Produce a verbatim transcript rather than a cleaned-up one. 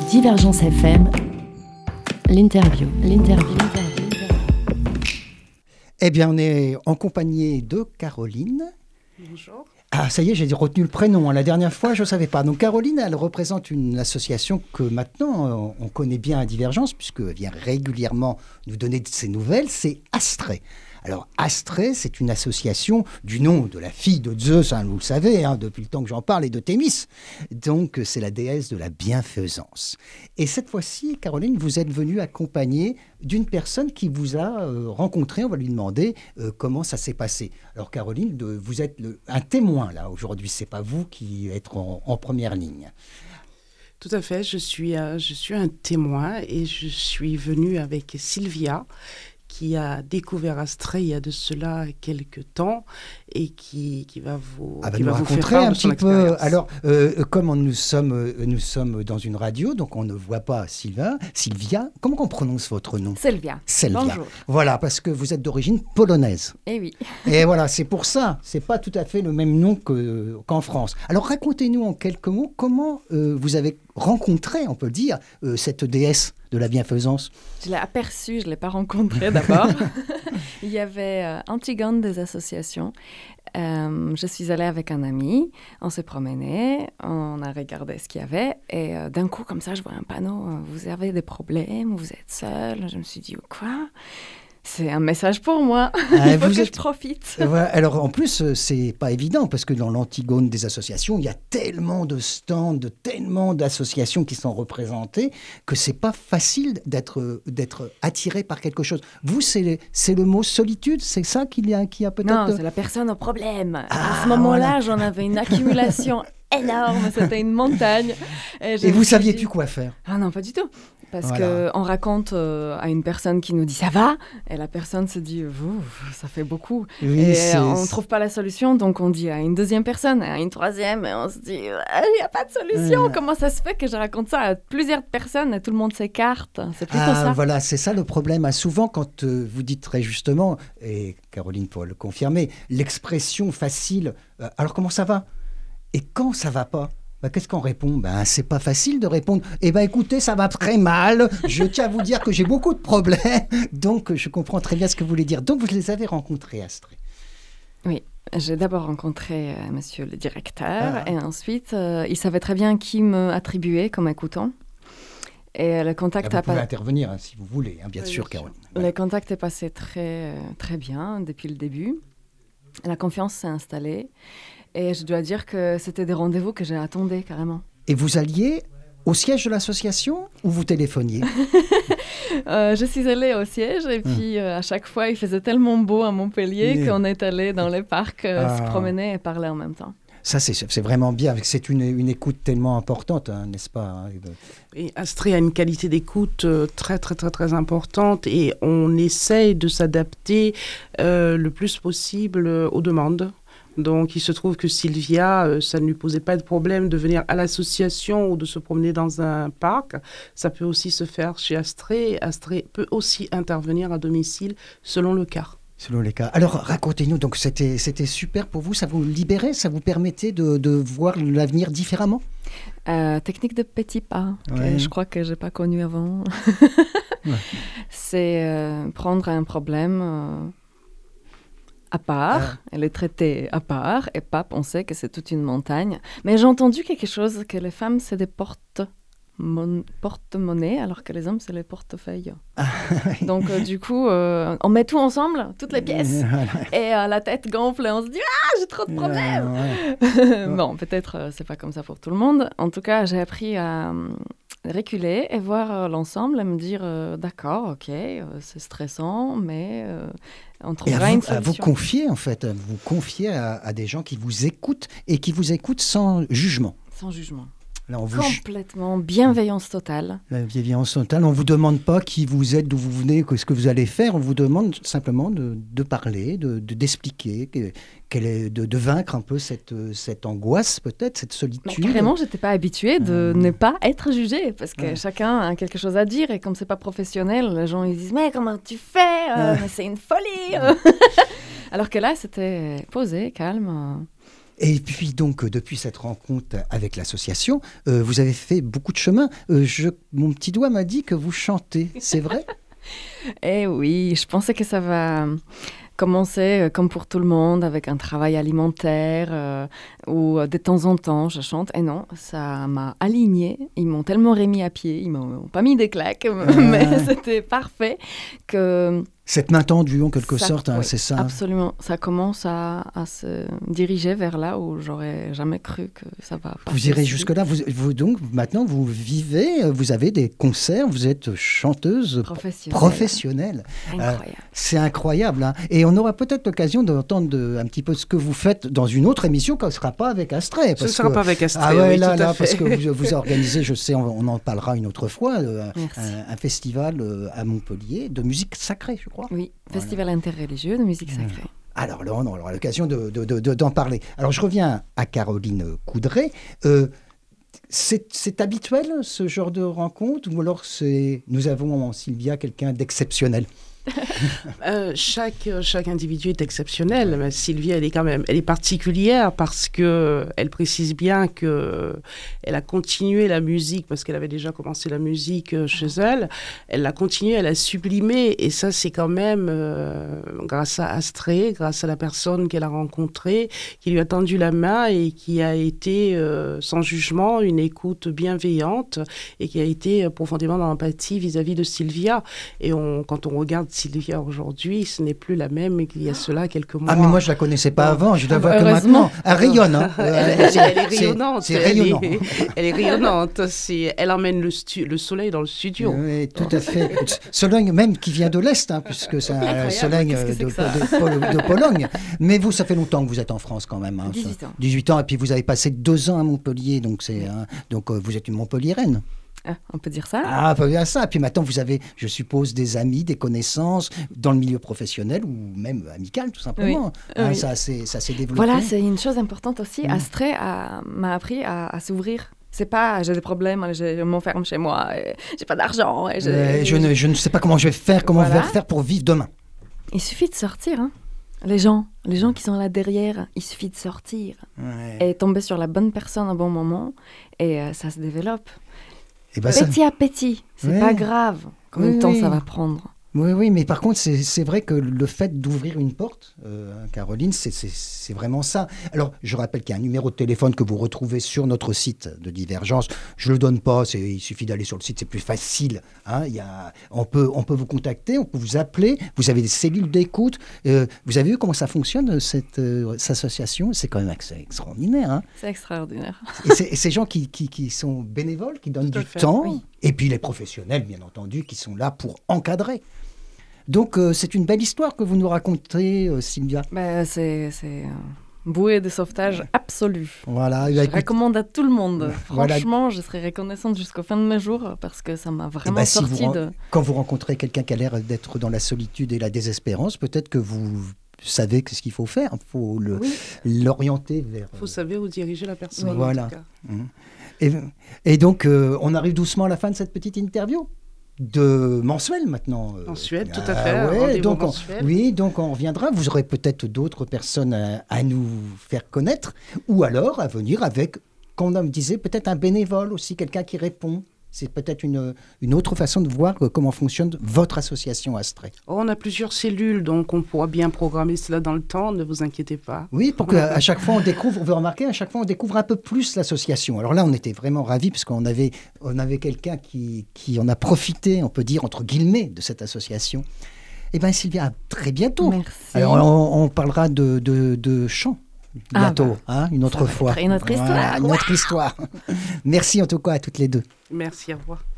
Divergence F M, l'interview, l'interview, l'interview. Eh bien, on est en compagnie de Caroline. Bonjour. Ah, ça y est, j'ai retenu le prénom. La dernière fois, je ne savais pas. Donc, Caroline, elle représente une association que maintenant, on connaît bien à Divergence, puisqu'elle vient régulièrement nous donner de ses nouvelles. C'est Astrée. Alors, Astrée, c'est une association du nom de la fille de Zeus, hein, vous le savez, hein, depuis le temps que j'en parle, et de Thémis. Donc, c'est la déesse de la bienfaisance. Et cette fois-ci, Caroline, vous êtes venue accompagnée d'une personne qui vous a euh, rencontré. On va lui demander euh, comment ça s'est passé. Alors, Caroline, de, vous êtes le, un témoin, là, aujourd'hui. Ce n'est pas vous qui êtes en, en première ligne. Tout à fait, je suis, euh, je suis un témoin et je suis venue avec Sylvia, qui a découvert Astrée il y a de cela quelques temps et qui, qui va vous, ah ben qui nous va vous raconter faire part un de son petit peu. expérience. Alors, euh, comme nous sommes, euh, nous sommes dans une radio, donc on ne voit pas Sylvain. Sylvia, comment on prononce votre nom ? Sylvia. Sylvia. Bonjour. Voilà, parce que vous êtes d'origine polonaise. Eh oui. Et voilà, c'est pour ça. C'est pas tout à fait le même nom que, qu'en France. Alors, racontez-nous en quelques mots comment euh, vous avez rencontré, on peut le dire, euh, cette déesse de la bienfaisance. Je l'ai aperçue, je ne l'ai pas rencontrée d'abord. Il y avait euh, Antigone des associations. Euh, je suis allée avec un ami, on s'est promené, on a regardé ce qu'il y avait et euh, d'un coup, comme ça, je vois un panneau, euh, vous avez des problèmes, vous êtes seul. Je me suis dit, quoi ? C'est un message pour moi, Ah, il faut vous que êtes... je profite. Voilà. Alors en plus, c'est pas évident parce que dans l'Antigone des associations, il y a tellement de stands, tellement d'associations qui sont représentées que c'est pas facile d'être, d'être attiré par quelque chose. Vous, c'est, c'est le mot solitude, c'est ça qu'il y a, qui a peut-être... Non, c'est la personne au problème. Ah, à ce moment-là, voilà. j'en avais une accumulation énorme, c'était une montagne. Et, je Et me vous suis saviez dit... plus quoi faire. Ah non, pas du tout. Parce Voilà. qu'on raconte euh, à une personne qui nous dit « ça va ?» et la personne se dit « ça fait beaucoup Oui, ». Et c'est... on ne trouve pas la solution, donc on dit à une deuxième personne, à une troisième, et on se dit « il n'y a pas de solution, Euh... comment ça se fait que je raconte ça à plusieurs personnes et tout le monde s'écarte ?» C'est plutôt ah, ça. Voilà, c'est ça le problème. Ah, souvent, quand euh, vous dites très justement, et Caroline pourra le confirmer, l'expression facile euh, « alors comment ça va ?» Et quand ça va pas, ben, qu'est-ce qu'on répond ? Ben, c'est pas facile de répondre. Eh ben, écoutez, ça va très mal. Je tiens à vous dire que j'ai beaucoup de problèmes. Donc, je comprends très bien ce que vous voulez dire. Donc, vous les avez rencontrés, Astrée. Oui. J'ai d'abord rencontré euh, monsieur le directeur Ah. et ensuite, euh, il savait très bien qui me attribuer comme écoutant. Et le contact Là, a vous pouvez pas... intervenir hein, si vous voulez, hein, bien Oui, sûr, bien sûr. Caroline. Le contact est passé très, très bien depuis le début. La confiance s'est installée. Et je dois dire que c'était des rendez-vous que j'ai attendus carrément. Et vous alliez au siège de l'association ou vous téléphoniez ? euh, Je suis allée au siège et puis euh, à chaque fois, il faisait tellement beau à Montpellier Yeah. qu'on est allé dans les parcs euh, Ah. se promener et parler en même temps. Ça, c'est, c'est vraiment bien. C'est une, une écoute tellement importante, hein, n'est-ce pas hein, Et Astrée a une qualité d'écoute euh, très, très, très, très importante et on essaye de s'adapter euh, le plus possible euh, aux demandes. Donc, il se trouve que Sylvia, euh, ça ne lui posait pas de problème de venir à l'association ou de se promener dans un parc. Ça peut aussi se faire chez Astrée. Astrée peut aussi intervenir à domicile selon le cas. Selon les cas. Alors, racontez-nous, donc c'était, c'était super pour vous, ça vous libérait, ça vous permettait de, de voir l'avenir différemment ? Euh, technique de petits pas, Ouais. que je crois que je n'ai pas connu avant. Ouais. C'est euh, prendre un problème... Euh, à part, Ah. elle est traitée à part, et pas penser que c'est toute une montagne. Mais j'ai entendu quelque chose, que les femmes, c'est des porte mon- porte-monnaie, alors que les hommes, c'est les portefeuilles. Ah, Donc, euh, du coup, euh, on met tout ensemble, toutes les pièces, Voilà. et euh, la tête gonfle, et on se dit « Ah, j'ai trop de problèmes !» Ouais. Bon, peut-être, euh, c'est pas comme ça pour tout le monde. En tout cas, j'ai appris à euh, reculer et voir euh, l'ensemble et me dire euh, « D'accord, ok, euh, c'est stressant, mais... Euh, on Et à trouvera une vous, à solution. vous confier, en fait, à vous confier à, à des gens qui vous écoutent et qui vous écoutent sans jugement. Sans jugement. Là, on vous ju- Complètement, bienveillance totale. la bienveillance totale, on ne vous demande pas qui vous êtes, d'où vous venez, ce que vous allez faire, on vous demande simplement de, de parler, de, de- d'expliquer, que- quelle est, de, de vaincre un peu cette, cette angoisse, peut-être, cette Mais solitude. carrément, je n'étais pas habituée de Mmh. ne pas être jugée, parce que Ouais. chacun a quelque chose à dire, et comme c'est pas professionnel, les gens ils disent « Mais comment tu fais Euh, Ouais. Mais c'est une folie !» Alors que là, c'était posé, calme. Et puis donc, euh, depuis cette rencontre avec l'association, euh, vous avez fait beaucoup de chemin. Euh, je, mon petit doigt m'a dit que vous chantez, c'est vrai? Eh oui, je pensais que ça va commencer euh, comme pour tout le monde, avec un travail alimentaire, euh, où euh, de temps en temps je chante. Et non, ça m'a alignée. Ils m'ont tellement remis à pied, ils m'ont pas mis des claques, Ah. mais c'était parfait que... Cette main tendue, en quelque Ça- sorte, hein, oui, c'est ça? Absolument. Ça commence à, à se diriger vers là où j'aurais jamais cru que ça va passer. Vous irez aussi. jusque-là. Vous, vous, donc, maintenant, vous vivez, vous avez des concerts, vous êtes chanteuse Professionnelle. professionnelle. Incroyable. C'est incroyable. Hein. Et on aura peut-être l'occasion d'entendre de, un petit peu ce que vous faites dans une autre émission, quand ce ne sera pas avec Astray. Ce ne parce sera que- pas avec Astray, Ah ouais, oui, là, tout à là, fait. parce que vous, vous organisez, je sais, on, on en parlera une autre fois, euh, Merci. un, un festival euh, à Montpellier de musique sacrée, je crois. Oui, Voilà. festival interreligieux de musique sacrée. Alors là, on aura l'occasion de, de- de- de- d'en parler. Alors je reviens à Caroline Coudray. Euh, c'est, c'est habituel ce genre de rencontre ou alors c'est, nous avons en Sylvia quelqu'un d'exceptionnel? Euh, chaque, chaque individu est exceptionnel. Mais Sylvie, elle est quand même, elle est particulière parce que elle précise bien que elle a continué la musique parce qu'elle avait déjà commencé la musique euh, chez elle. Elle l'a continué, elle a sublimé et ça, c'est quand même euh, grâce à Astray, grâce à la personne qu'elle a rencontrée, qui lui a tendu la main et qui a été euh, sans jugement, une écoute bienveillante et qui a été profondément dans l'empathie vis-à-vis de Sylvia. Et on, quand on regarde Sylvia aujourd'hui, ce n'est plus la même qu'il y a cela quelques mois. Ah mais moi je la connaissais pas avant, je dois Ah, voir que heureusement. maintenant. Elle rayonne. Hein. elle, Euh, elle- c'est- elle est c'est- rayonnante. C'est elle, rayonnant. est, elle est rayonnante. C'est, elle emmène le, stu- le soleil dans le studio. Oui, tout à fait. Sologne même qui vient de l'Est, hein, puisque c'est un Incroyable, Sologne qu'est-ce que de, c'est que ça de- de- de Pologne. Mais vous, ça fait longtemps que vous êtes en France quand même. Hein, dix-huit ça. ans. dix-huit ans, et puis vous avez passé deux ans à Montpellier, donc, c'est, hein, donc euh, vous êtes une Montpelliéraine. Ah, on peut dire ça. Ah, pas bien ça. Et puis maintenant, vous avez, je suppose, des amis, des connaissances dans le milieu professionnel ou même amical, tout simplement. Hein, Oui. Ça, c'est, ça s'est développé. Voilà, c'est une chose importante aussi. Mm. Astray a- m'a appris à, à s'ouvrir. C'est pas j'ai des problèmes, je m'enferme chez moi, et j'ai pas d'argent. Et je, Euh, je, ne, je ne sais pas comment je vais faire, comment Voilà. je vais faire pour vivre demain. Il suffit de sortir. Hein. Les gens, les gens qui sont là derrière, il suffit de sortir Ouais. et tomber sur la bonne personne au bon moment et euh, ça se développe. Et ben, ça- Petit à petit, c'est Ouais. pas grave combien Oui, de temps oui. ça va prendre. Oui, oui, mais par contre, c'est, c'est vrai que le fait d'ouvrir une porte, euh, Caroline, c'est, c'est, c'est vraiment ça. Alors, je rappelle qu'il y a un numéro de téléphone que vous retrouvez sur notre site de Divergence. Je ne le donne pas, c'est, il suffit d'aller sur le site, c'est plus facile. Hein. Il y a, on, peut, on peut vous contacter, on peut vous appeler, vous avez des cellules d'écoute. Euh, vous avez vu comment ça fonctionne, cette, euh, cette association? C'est quand même ex- extraordinaire. Hein. C'est extraordinaire. Et c'est, et ces gens qui, qui, qui sont bénévoles, qui donnent Tout à du fait, temps, oui. et puis les professionnels, bien entendu, qui sont là pour encadrer. Donc, euh, c'est une belle histoire que vous nous racontez, euh, Sylvia. Ben, c'est c'est un bouée de sauvetage absolu. Voilà. Je Bah, écoute, recommande à tout le monde. Voilà. Franchement, je serai reconnaissante jusqu'au fin de mes jours parce que ça m'a eh vraiment ben, si vous sorti ren- de... quand vous rencontrez quelqu'un qui a l'air d'être dans la solitude et la désespérance, peut-être que vous savez ce qu'il faut faire. Il faut le, Oui. l'orienter vers... Il faut savoir où diriger la personne. Oui. en Voilà. tout cas. Mhm. Et, et donc, euh, on arrive doucement à la fin de cette petite interview. De mensuel maintenant. euh. Mensuel, tout à Ah fait, un ouais, rendez-vous donc on- mensuel. oui, donc on reviendra. Vous aurez peut-être d'autres personnes à, à nous faire connaître, ou alors à venir avec, comme on me disait, peut-être un bénévole aussi, quelqu'un qui répond. C'est peut-être une, une autre façon de voir euh, comment fonctionne votre association Astray. Oh, on a plusieurs cellules, donc on pourra bien programmer cela dans le temps, ne vous inquiétez pas. Oui, pour qu'à chaque fois on découvre, vous remarquez, à chaque fois on découvre un peu plus l'association. Alors là, on était vraiment ravis parce qu'on avait, on avait quelqu'un qui, qui en a profité, on peut dire, entre guillemets, de cette association. Eh bien, Sylvia, à très bientôt. Merci. Alors, on, on parlera de, de, de chant Ah bientôt, hein, une autre va fois. être une autre Voilà, histoire. une autre histoire. Merci en tout cas à toutes les deux. Merci, au revoir.